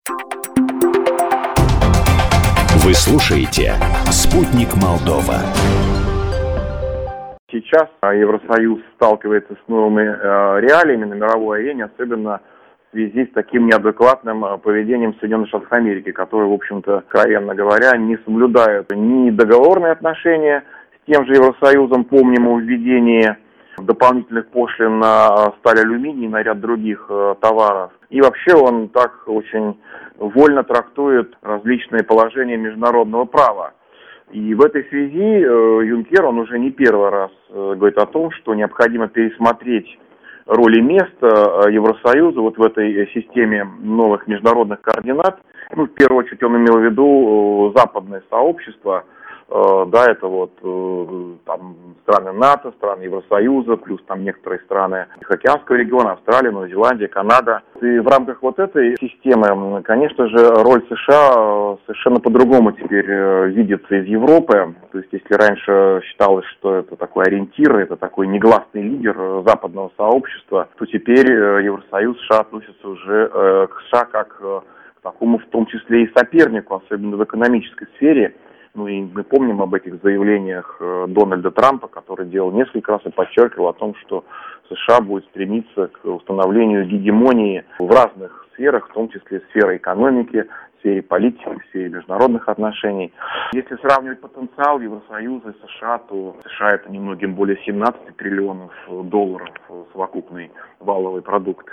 Вы слушаете «Спутник Молдова». Сейчас Евросоюз сталкивается с новыми реалиями на мировой арене, особенно в связи с таким неадекватным поведением Соединенных Штатов Америки, которые, в общем-то, откровенно говоря, не соблюдают ни договорные отношения с тем же Евросоюзом, помним о введении дополнительных пошлин на сталь, алюминий и на ряд других товаров. И вообще он так очень вольно трактует различные положения международного права. И в этой связи Юнкер, он уже не первый раз говорит о том, что необходимо пересмотреть роль и место Евросоюза вот в этой системе новых международных координат. В первую очередь он имел в виду западное сообщество, да, это вот там страны НАТО, страны Евросоюза, плюс там некоторые страны Тихоокеанского региона, Австралия, Новая Зеландия, Канада. И в рамках вот этой системы, конечно же, роль США совершенно по-другому теперь видится из Европы. То есть, если раньше считалось, что это такой ориентир, это такой негласный лидер западного сообщества, то теперь Евросоюз, США относятся уже к США как к такому, в том числе и сопернику, особенно в экономической сфере. Ну и мы помним об этих заявлениях Дональда Трампа, который делал несколько раз и подчеркивал о том, что США будет стремиться к установлению гегемонии в разных сферах, в том числе в сфере экономики, в сфере политики, в сфере международных отношений. Если сравнивать потенциал Евросоюза и США, то США это немногим более 17 триллионов долларов совокупный валовый продукт.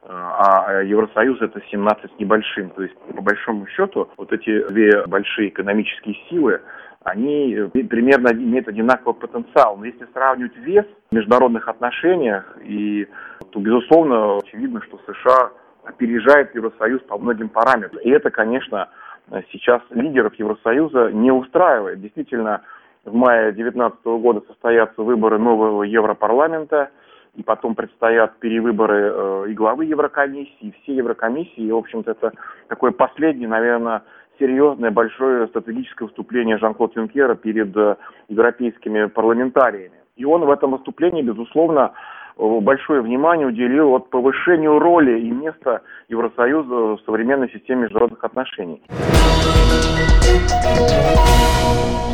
А Евросоюз это 17 с небольшим. То есть, по большому счету, вот эти две большие экономические силы, они примерно имеют одинаковый потенциал. Но если сравнивать вес в международных отношениях, то, безусловно, очевидно, что США опережает Евросоюз по многим параметрам. И это, конечно, сейчас лидеров Евросоюза не устраивает. Действительно, в мае 2019 года состоятся выборы нового Европарламента, и потом предстоят перевыборы и главы Еврокомиссии, и все Еврокомиссии. И, в общем-то, это такое последнее, наверное, серьезное, большое стратегическое выступление Жан-Клод Юнкера перед европейскими парламентариями. И он в этом выступлении, безусловно, большое внимание уделил повышению роли и места Евросоюза в современной системе международных отношений.